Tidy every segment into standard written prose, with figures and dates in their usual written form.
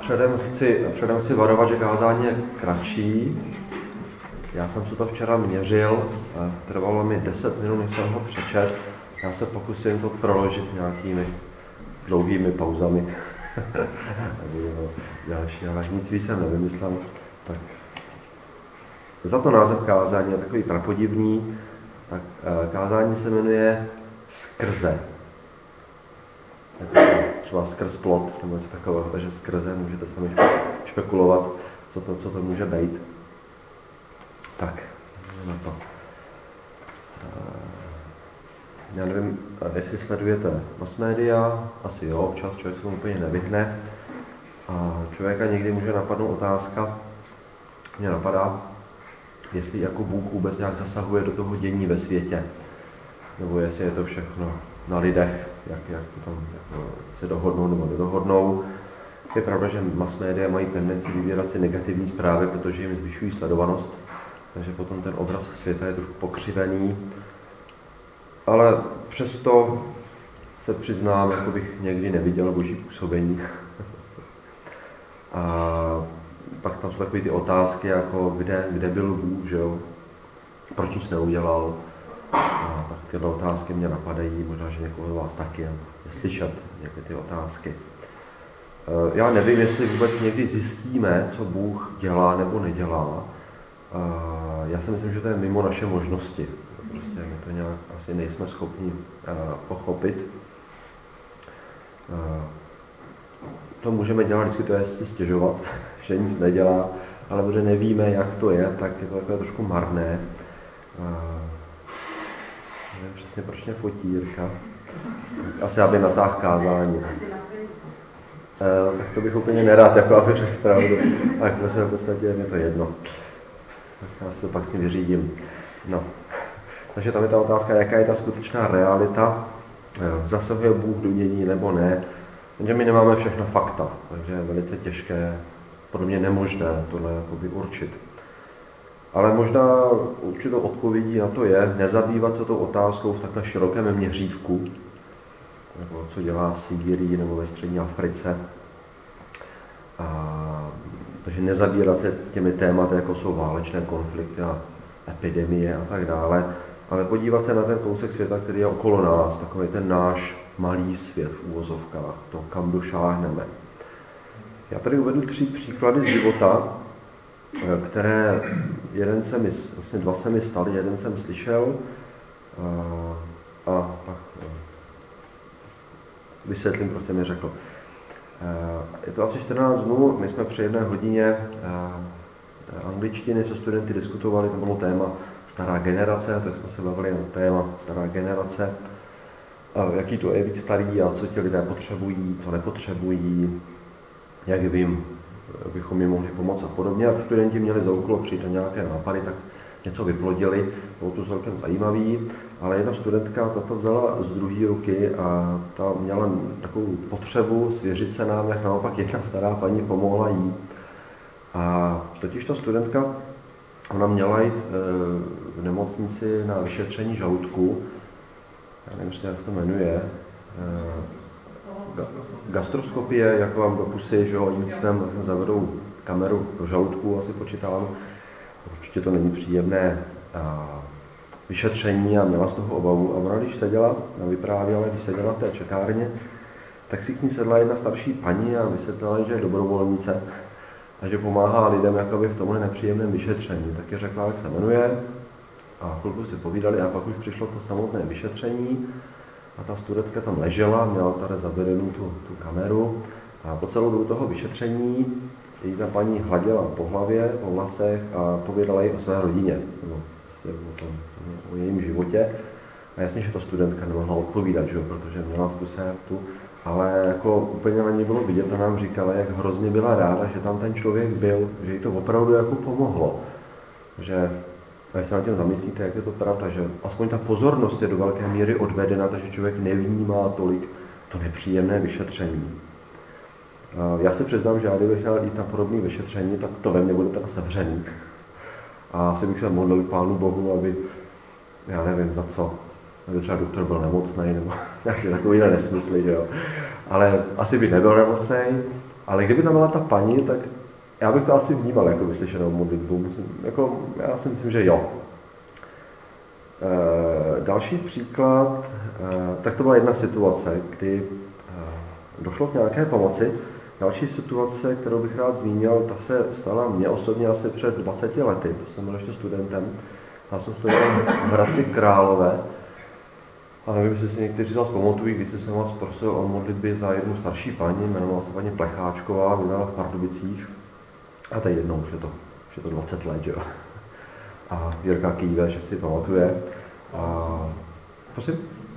Předem chci varovat, že kázání je kratší. Já jsem si to včera měřil, trvalo mi 10 minut, než jsem ho přečet. Já se pokusím to proložit nějakými dlouhými pauzami. Další, ale nic víc jsem nevymyslel. Tak. Za to název kázání je takový prapodivný. Tak, kázání se jmenuje Skrze. Třeba skrz plot, nebo něco takového, takže skrze můžete sami špekulovat, co to může být. Tak, na to. Já nevím, jestli sledujete mass media, asi jo, občas člověk se mu úplně nevyhne. A člověka někdy může napadnout otázka, mě napadá, jestli jako Bůh vůbec nějak zasahuje do toho dění ve světě. Nebo jestli je to všechno na lidech, jak to tam se dohodnou nebo nedohodnou. Je pravda, že mass media mají tendenci vybírat si negativní zprávy, protože jim zvyšují sledovanost. Takže potom ten obraz světa je trošku pokřivený. Ale přesto se přiznám, jako bych někdy neviděl Boží působení. A pak tam jsou takové ty otázky, jako kde byl Bůh, že jo? Proč nic neudělal? A tak tyhle otázky mě napadají, možná, že někoho z vás taky je slyšet někdy ty otázky. Já nevím, jestli vůbec někdy zjistíme, co Bůh dělá nebo nedělá. Já si myslím, že to je mimo naše možnosti. Prostě my to nějak asi nejsme schopni pochopit. To můžeme dělat, vždycky to je si stěžovat, že nic nedělá, ale protože nevíme, jak to je, tak je to takové trošku marné. Nevím přesně, proč mě fotí Jirka. Asi aby natáhl kázání. Tak to bych úplně nerád, jako aby řekl pravdu. Tak v podstatě je mi to jedno. Tak já si to pak s ním vyřídím. No. Takže tam je ta otázka, jaká je ta skutečná realita. Zasahuje Bůh do dění nebo ne. Protože my nemáme všechna fakta, takže je velice těžké, podle mě nemožné tohle jakoby určit. Ale možná určitou odpovědí na to je nezabývat se tou otázkou v takhle širokém měřítku, nebo co dělá Sýrii nebo ve střední Africe. Takže nezabírat se těmi tématy, jako jsou válečné konflikty a epidemie a tak dále, ale podívat se na ten kousek světa, který je okolo nás, takový ten náš malý svět v úvozovkách, to, kam došáhneme. Já tady uvedu 3 příklady z života, které dva se mi staly, jeden jsem slyšel a pak vysvětlím, proč jsem je řekl. Je to asi 14 dnů, my jsme při 1 hodině angličtiny se studenty diskutovali, to bylo téma stará generace, tak jsme se bavili na téma stará generace, jaký to je být starý a co ti lidé potřebují, co nepotřebují, jak bychom jim mohli pomoct a podobně. A studenti měli za úkol přijít na nějaké nápady, tak něco vyplodili, bylo to celkem zajímavý, ale jedna studentka to vzala z druhé ruky a ta měla takovou potřebu svěřit se nám, jak naopak jedna stará paní pomohla jí. A totiž ta studentka, ona měla jít v nemocnici na vyšetření žaludku, já nevím, jak se to jmenuje, gastroskopie, jako vám do pusy, že oni tam zavedou kameru do žaludku, asi počítám. Určitě to není příjemné vyšetření a měla z toho obavu. A ona, když seděla, vyprávěla, když seděla v té čekárně, tak si k ní sedla jedna starší paní a vysvětlila, že je dobrovolnice a že pomáhá lidem jakoby v tomhle nepříjemném vyšetření. Tak je řekla, jak se jmenuje a chvilku si povídali a pak už přišlo to samotné vyšetření a ta studentka tam ležela, měla tady zavedenou tu kameru a po celou dobu toho vyšetření jí ta paní hladila po hlavě, po vlasech a povídala jí o své rodině, nebo o jejím životě. A jasně, že ta studentka nemohla odpovídat, že? Protože měla v kuse tu, ale jako úplně na ní bylo vidět, a nám říkala, jak hrozně byla ráda, že tam ten člověk byl, že jí to opravdu jako pomohlo. Že, když se na tím zamyslíte, jak je to pravda, že aspoň ta pozornost je do velké míry odvedena, takže člověk nevnímá tolik to nepříjemné vyšetření. Já si přiznám, že já kdybych chtěl jít na podobné vyšetření, tak to ve mně bude teda sevřený. A asi bych se modlil Pánu Bohu, aby, já nevím za co, aby třeba doktor byl nemocnej, nebo nějaké takovýhle nesmysly, že jo. Ale asi bych nebyl nemocnej, Ale kdyby tam byla ta paní, tak já bych to asi vnímal jako vyslyšenou modlitbu. Já si myslím, že jo. Další příklad, tak to byla jedna situace, kdy došlo k nějaké pomoci. Další situace, kterou bych rád zmínil, ta se stala mně osobně asi před 20 lety, to jsem byl ještě studentem. Já jsem studoval v Hradci Králové. A nevím, jestli si někteří z vás pamatují, když jsem vás prosil o modlitbě za jednu starší paní, jmenovala se paní Plecháčková, bydlela v Pardubicích. A to je jednou, už je to 20 let, jo. A Jirka kýve, že si pamatuje. A prosím?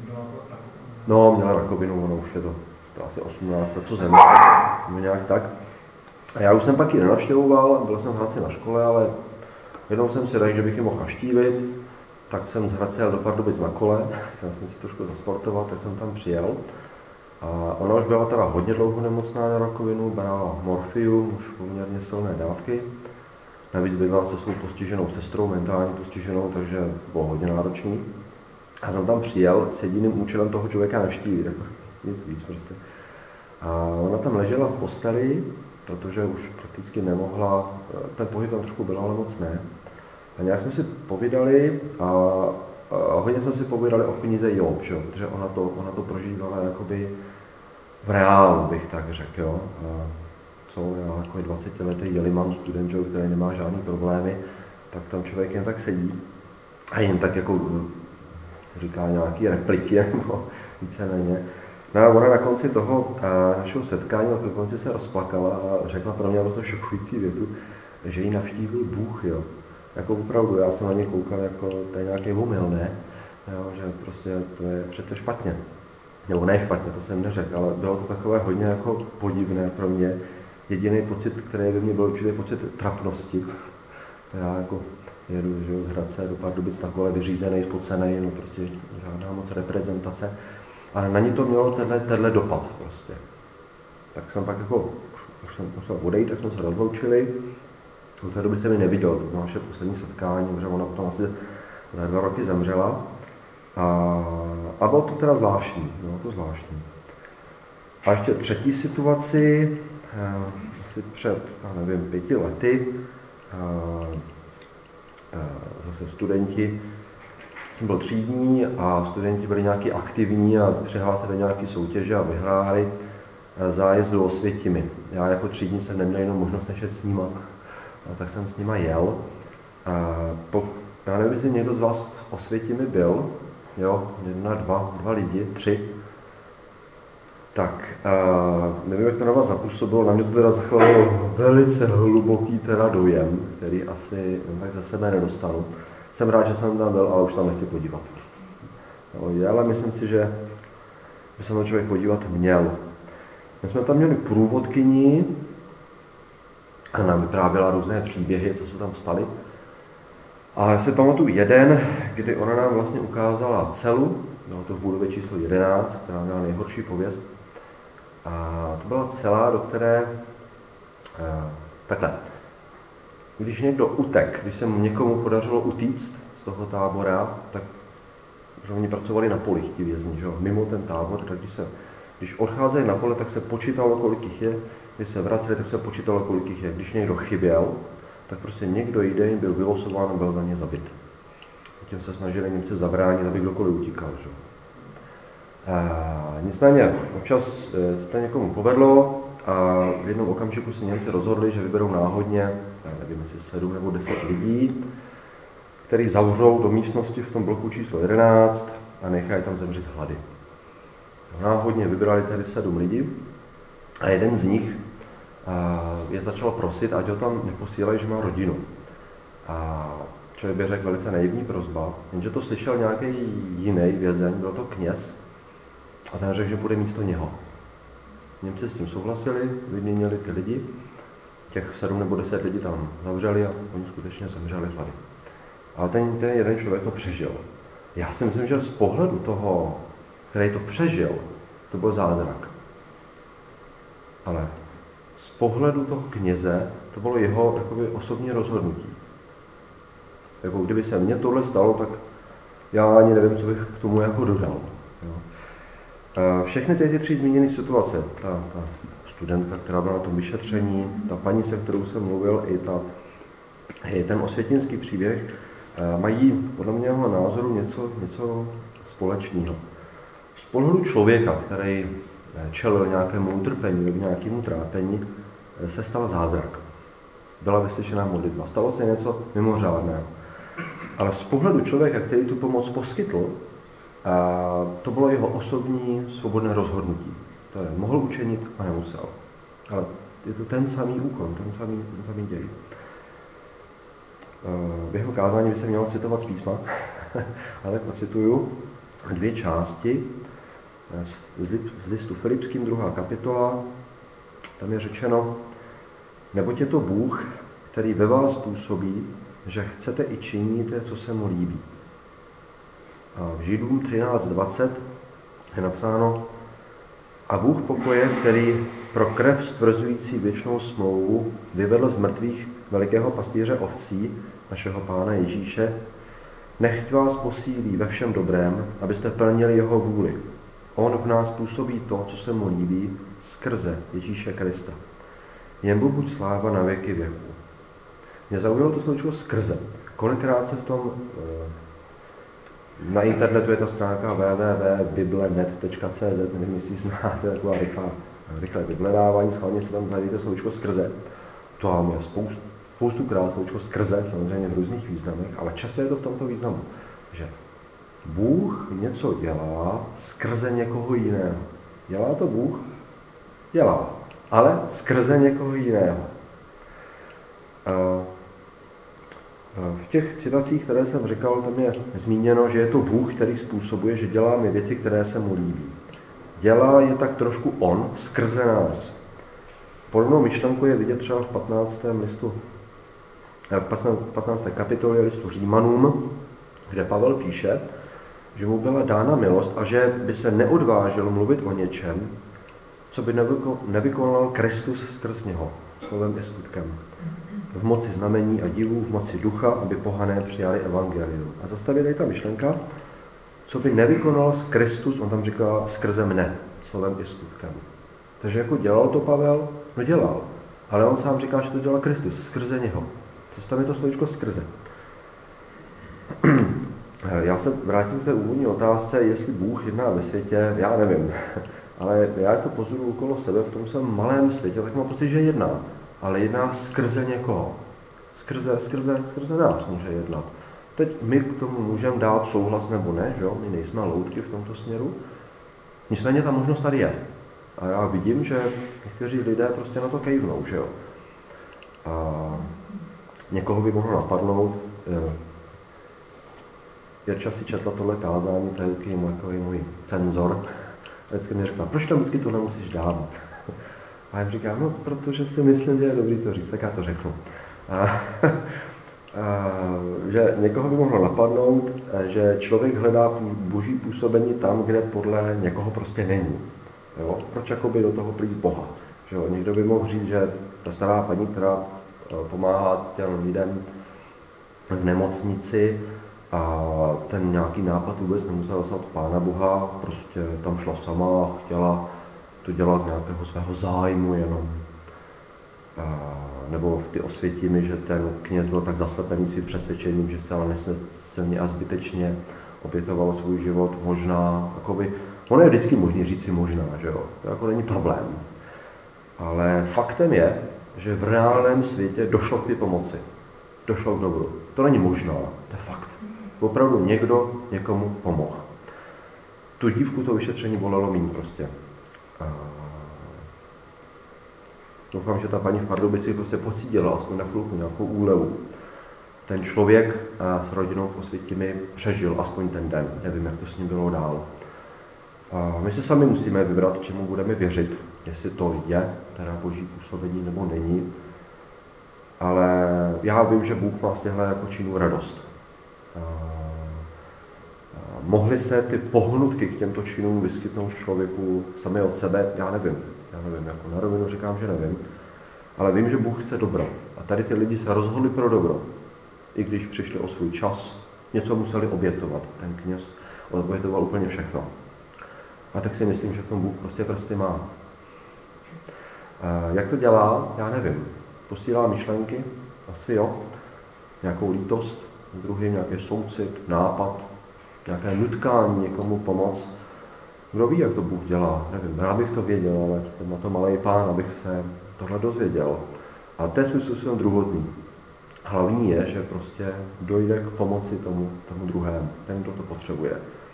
No, měla rakovinu, ono už je to asi 18 let, co zemře, nějak tak. A já už jsem pak ji nenavštěvoval, byl jsem v Hradci na škole, ale jednou jsem si řekl, že bych ji mohl navštívit, tak jsem z Hradce jel do Pardubic na kole, chtěl jsem si trošku zasportovat, tak jsem tam přijel. A ona už byla teda hodně dlouho nemocná na rakovinu, brala morfium, už poměrně silné dávky. Navíc bydlela se svou postiženou sestrou, mentálně postiženou, takže bylo hodně náročný. A jsem tam přijel s jediným účelem toho člověka navštívit, jako nic víc prostě. A ona tam ležela v posteli, protože už prakticky nemohla, ten pohyb tam trošku byl, ale moc ne. A nějak jsme si povídali a hodně jsme si povídali o knize Job, že? Protože ona to prožívala jakoby v reálu, bych tak řekl. Jo? A co já jako 20letý jeliman student, který nemá žádný problémy, tak tam člověk jen tak sedí a jen tak jako říká nějaké repliky, nebo víceméně. No a ona na konci toho našeho setkání, na konci se rozplakala a řekla pro mě to šokující větu, že ji navštívil Bůh, jo. Jako opravdu, já jsem na ně koukal, jako to je nějaký omyl, ne? Jo, že prostě to je přece špatně. Nebo ne špatně, to jsem neřekl, ale bylo to takové hodně jako podivné pro mě. Jediný pocit, který ve mně byl určitý pocit trapnosti. Já jako jedu z Hradce do Pardubic na kole vyřízený, spocený, no prostě žádná moc reprezentace. Ale na ní to mělo tenhle dopad prostě. Tak jsem pak jako, už jsem musel odejít, tak jsme se rozloučili. V té doby jsem ji neviděl, to bylo naše poslední setkání, protože ona potom asi za 2 roky zemřela. A bylo to teda zvláštní, bylo to zvláštní. A ještě třetí situaci, asi před, nevím, 5 lety, zase studenti, jsem byl třídní a studenti byli nějaký aktivní a přihlásili nějaké soutěže a vyhráli zájezd do Osvětimi. Já jako třídní jsem neměl jenom možnost než s nima, tak jsem s nima jel. Já nevím, jestli někdo z vás v Osvětimi byl, jo, 1, 2 lidi, 3. Tak, nevím, jak to na vás zapůsobilo, na mě to teda zachovalo velice hluboký teda dojem, který asi tak za sebe nedostanu. Jsem rád, že jsem tam byl, ale už tam nechci podívat. No, ale myslím si, že by se na člověk podívat měl. My jsme tam měli průvodkyni, a nám vyprávěla různé příběhy, co se tam staly. A já si pamatuju jeden, kdy ona nám vlastně ukázala celu, bylo to v budově číslo 11, která měla nejhorší pověst. A to byla cela, do které, takhle, když někdo utek, když se někomu podařilo utíct z toho tábora, tak že oni pracovali na polích, ti vězni, že? Mimo ten tábor, tak když odcházeli na pole, tak se počítalo, kolik jich je, když se vraceli, tak se počítalo, kolik jich je. Když někdo chyběl, tak prostě někdo jiný byl vylosován a byl za ně zabit. Tím se snažili Němci zabránit, aby kdokoliv utíkal. Že? Nicméně občas se to někomu povedlo a v jednom okamžiku se Němci rozhodli, že vyberou náhodně, já nevím, jestli 7 nebo 10 lidí, který zavřou do místnosti v tom bloku číslo 11 a nechají tam zemřít hlady. Náhodně vybrali tedy 7 lidí a jeden z nich je začal prosit, ať ho tam neposílají, že má rodinu. A člověk by řekl velice naivní prosba, jenže to slyšel nějaký jiný vězeň, byl to kněz, a ten řekl, že bude místo něho. Němci s tím souhlasili, vyměnili ty lidi, těch 7 nebo 10 lidí tam zavřeli a oni skutečně zemřeli hlady. Ale ten jeden člověk to přežil. Já si myslím, že z pohledu toho, který to přežil, to byl zázrak. Ale z pohledu toho kněze, to bylo jeho jakoby osobní rozhodnutí. Jako kdyby se mně tohle stalo, tak já ani nevím, co bych k tomu jako dodal. Jo. Všechny ty 3 zmíněné situace, ta studentka, která byla na tom vyšetření, ta paní, se kterou jsem mluvil, i ten osvětinský příběh, mají podle mého názoru něco společného. Z pohledu člověka, který čelil nějakému utrpení nebo nějakému trápení, se stal zázrak. Byla vyslyšená modlitba. Stalo se něco mimořádného. Ale z pohledu člověka, který tu pomoc poskytl, to bylo jeho osobní svobodné rozhodnutí. To je, mohl učinit a nemusel. Ale je to ten samý úkon, ten samý děj. V jeho kázání by se mělo citovat z písma, ale pocituju 2 části z listu Filipským, 2. kapitola. Tam je řečeno: neboť je to Bůh, který ve vás působí, že chcete i činíte, co se mu líbí. A v Židům 13:20 je napsáno: a Bůh pokoje, který pro krev stvrzující věčnou smlouvu vyvedl z mrtvých velikého pastýře ovcí, našeho Pána Ježíše, nechť vás posílí ve všem dobrém, abyste plnili jeho vůli. On v nás působí to, co se mu líbí, skrze Ježíše Krista. Jemu buď sláva na věky věků. Mě zaujalo to slovíčko skrze. Kolikrát se v tom na internetu je ta stránka www.biblenet.cz, nevím, jestli znáte, taková rychlé vyhledávání, schválně se tam najdete slovíčko skrze. To mám spoustukrát slovíčko skrze, samozřejmě v různých významech, ale často je to v tomto významu, že Bůh něco dělá skrze někoho jiného. Dělá to Bůh? Dělá, ale skrze někoho jiného. V těch citacích, které jsem říkal, tam je zmíněno, že je to Bůh, který způsobuje, že děláme věci, které se mu líbí. Dělá je tak trošku on skrze nás. Podobnou myšlenku je vidět třeba v 15. kapitole listu Římanům, kde Pavel píše, že mu byla dána milost a že by se neodvážil mluvit o něčem, co by nevykonal Kristus skrz něho, slovem i skutkem. V moci znamení a divů, v moci ducha, aby pohané přijali evangelium. A zastaví tady ta myšlenka, co by nevykonal Kristus, on tam říká skrze mne, slovem i skutkem. Takže jako dělal to Pavel? No dělal. Ale on sám říká, že to dělal Kristus, skrze něho. Zastaví to slovíčko skrze. Já se vrátím k té úvodní otázce, jestli Bůh jedná ve světě, já nevím. Ale já to pozoruju okolo sebe v tom svém malém světě, tak mám pocit, že jedná. Ale jedná skrze někoho. Skrze nás může jednat. Teď my k tomu můžeme dát souhlas nebo ne, že jo? My nejsme loutky v tomto směru. Nicméně ta možnost tady je. A já vidím, že někteří lidé prostě na to kejvnou, že jo? A někoho by mohlo napadnout. Jirča si četla tohle kázání, to je takový můj cenzor. A vždycky mi řekla, proč tam vždycky to nemusíš dát? A já říkám, no, protože si myslím, že je dobrý to říct, tak já to řeknu. Že někoho by mohlo napadnout, že člověk hledá boží působení tam, kde podle někoho prostě není. Jo? Proč jakoby do toho plít Boha? Že jo? Někdo by mohl říct, že ta stará paní, která pomáhá těm lidem v nemocnici, a ten nějaký nápad vůbec nemusel dostat Pána Boha, prostě tam šla sama a chtěla to dělat z nějakého svého zájmu jenom. Nebo ty osvětimi, že ten kněz byl tak zaslepený svým přesvědčením, že zcela nesmyslně a zbytečně obětoval svůj život, možná, jakoby, ono je vždycky možný říct si možná, že jo, to jako není problém. Ale faktem je, že v reálném světě došlo k té pomoci, došlo k dobru. To není možná, to je fakt. Opravdu někdo někomu pomohl. Tu dívku to vyšetření bolelo míň prostě. Doufám, že ta paní v Pardubicích prostě pocítila aspoň na chvilku nějakou úlevu. Ten člověk s rodinou v Osvětimi přežil aspoň ten den. Nevím, jak to s ním bylo dál. My se sami musíme vybrat, čemu budeme věřit, jestli to je teda boží působení nebo není. Ale já vím, že Bůh má z těchto jako činů radost. Mohly se ty pohnutky k těmto činům vyskytnout člověku sami od sebe? Já nevím, jako na rovinu říkám, že nevím. Ale vím, že Bůh chce dobro. A tady ty lidi se rozhodli pro dobro. I když přišli o svůj čas, něco museli obětovat. Ten kněz obětoval úplně všechno. A tak si myslím, že v tom Bůh prostě prsty má. Jak to dělá? Já nevím. Posílá myšlenky? Asi jo. Nějakou lítost druhým, nějaký soucit, nápad, nějaké nutkání někomu pomoct. Kdo ví, jak to Bůh dělá? Nevím, rád bych to věděl, ale jsem na to malej pán, abych se tohle dozvěděl. A to je svým způsobem druhotný. Hlavní je, že prostě dojde k pomoci tomu druhému, ten, kdo to potřebuje.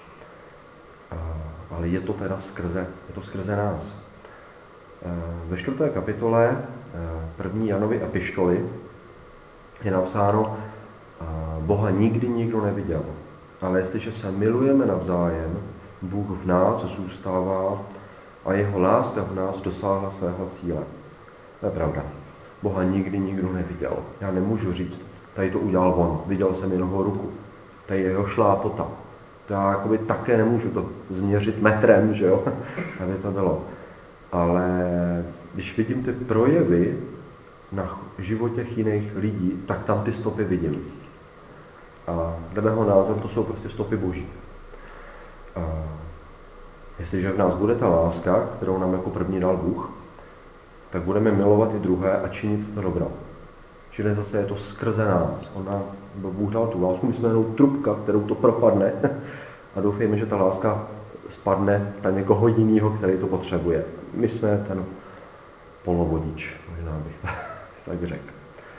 Ale je to teda skrze nás. Ve 4. kapitole 1. Janovy epištoly je napsáno, Boha nikdy nikdo neviděl, ale jestliže se milujeme navzájem, Bůh v nás zůstává a jeho láska v nás dosáhla svého cíle. To je pravda. Boha nikdy nikdo neviděl. Já nemůžu říct, tady to udělal on, viděl jsem jeho ruku, tady je jeho šlápota. To já jakoby také nemůžu to změřit metrem, že jo, aby to bylo. Ale když vidím ty projevy na životě jiných lidí, tak tam ty stopy vidím. A dle mého názoru to jsou prostě stopy Boží. Jestliže v nás bude ta láska, kterou nám jako první dal Bůh, tak budeme milovat i druhé a činit to dobro. Čili zase je to skrze nás. Bůh dal tu lásku, my jsme jenom trubka, kterou to propadne a doufejme, že ta láska spadne na někoho jiného, který to potřebuje. My jsme ten polovodič, možná bych tak řekl.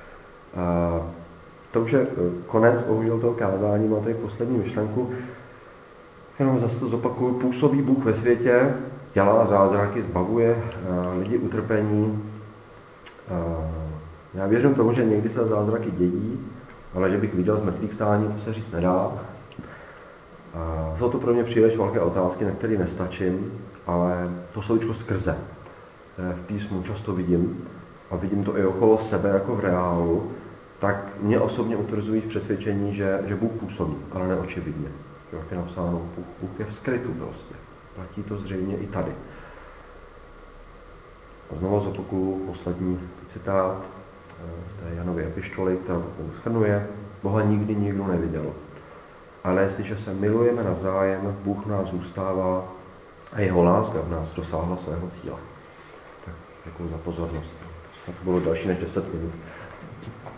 To už je konec bohužel toho kázání, mám tady poslední myšlenku. Jenom zase to zopakuju, působí Bůh ve světě, dělá zázraky, zbavuje lidi utrpení. Já věřím tomu, že někdy se zázraky dějí, ale že bych viděl z mrtvých stání, to se říct nedá. Jsou to pro mě příliš velké otázky, na které nestačím, ale to slovíčko skrze. V písmu často vidím a vidím to i okolo sebe jako v reálu, tak mě osobně utvrzují v přesvědčení, že Bůh působí, ale neočividně. Jak je napsáno, Bůh je v skrytu prostě. Platí to zřejmě i tady. A znovu zopakuju poslední citát z té Janovy epištoly, která to shrnuje. Boha nikdy nikdo neviděl. Ale jestliže se milujeme navzájem, Bůh v nás zůstává a jeho láska v nás dosáhla svého cíle. Tak děkuji za pozornost. To bylo další než 10 minut.